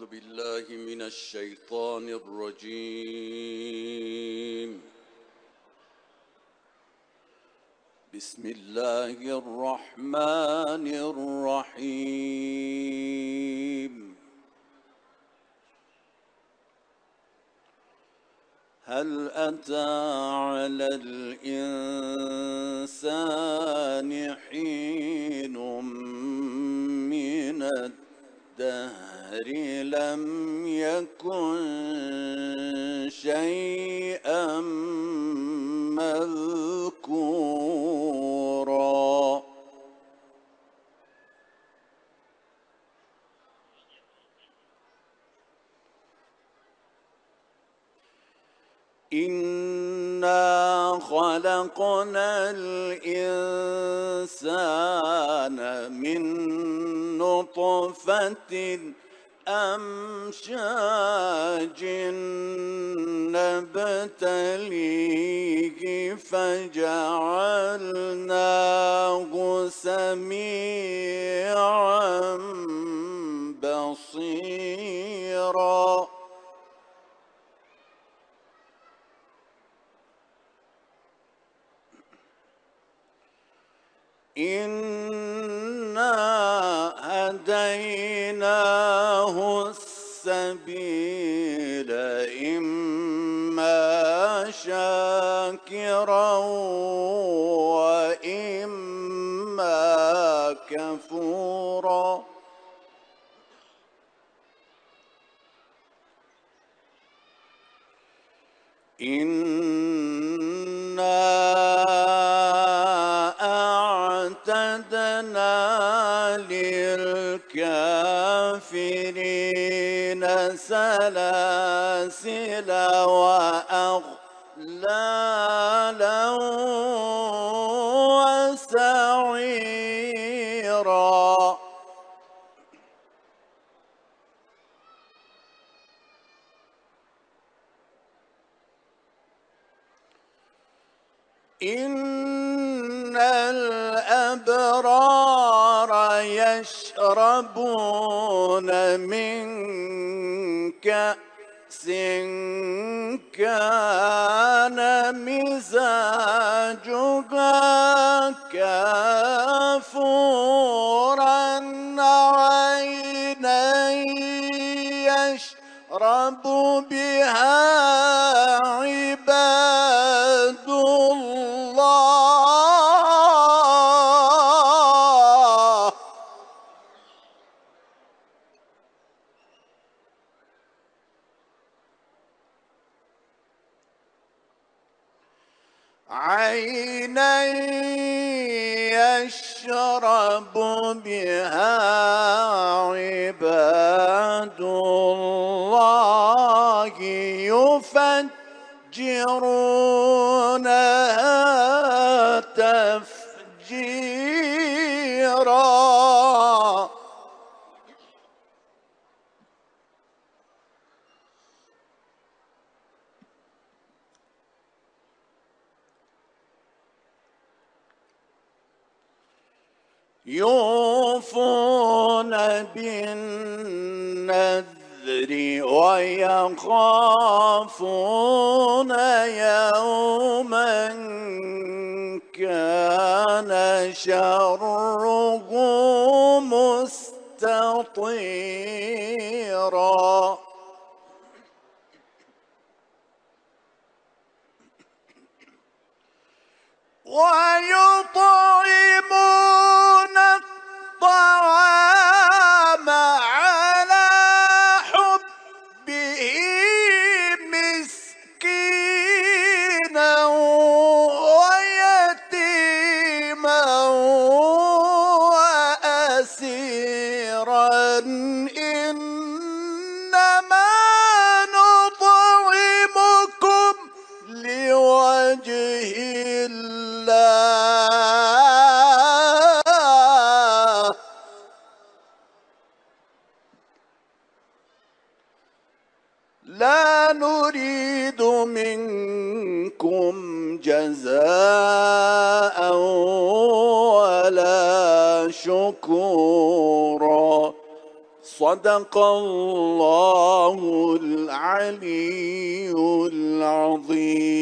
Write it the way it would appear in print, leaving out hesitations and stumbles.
أعوذ بالله من الشيطان الرجيم. بسم الله الرحمن الرحيم. هل أتى على الإنسان حين من الدهر لم يكن شيئا مذكورا. إنا خلقنا الإنسان من نطفة أمشاج نبتليه فجعلناه سميعا بصيرا. إنا هديناه السبيل إما شاكرا وإما كفورا. أعتدنا للكافرين سلاسل وأغلالا وسعيرا. إن الأبرار يشربون من كأس كان مزاجها كافورا عينا يشرب بها عباد الله. عينا يشرب بها عباد الله يفجرونها تفجيرا. يوفون بالنذر ويخافون يوما كان شره مستطيرا. ويطعمون الطعام على حبه مسكينا ويتيما وأسيرا. إنما نطعمكم لوجه الله لا نريد منكم جزاء ولا شكورا. صدق الله العلي العظيم.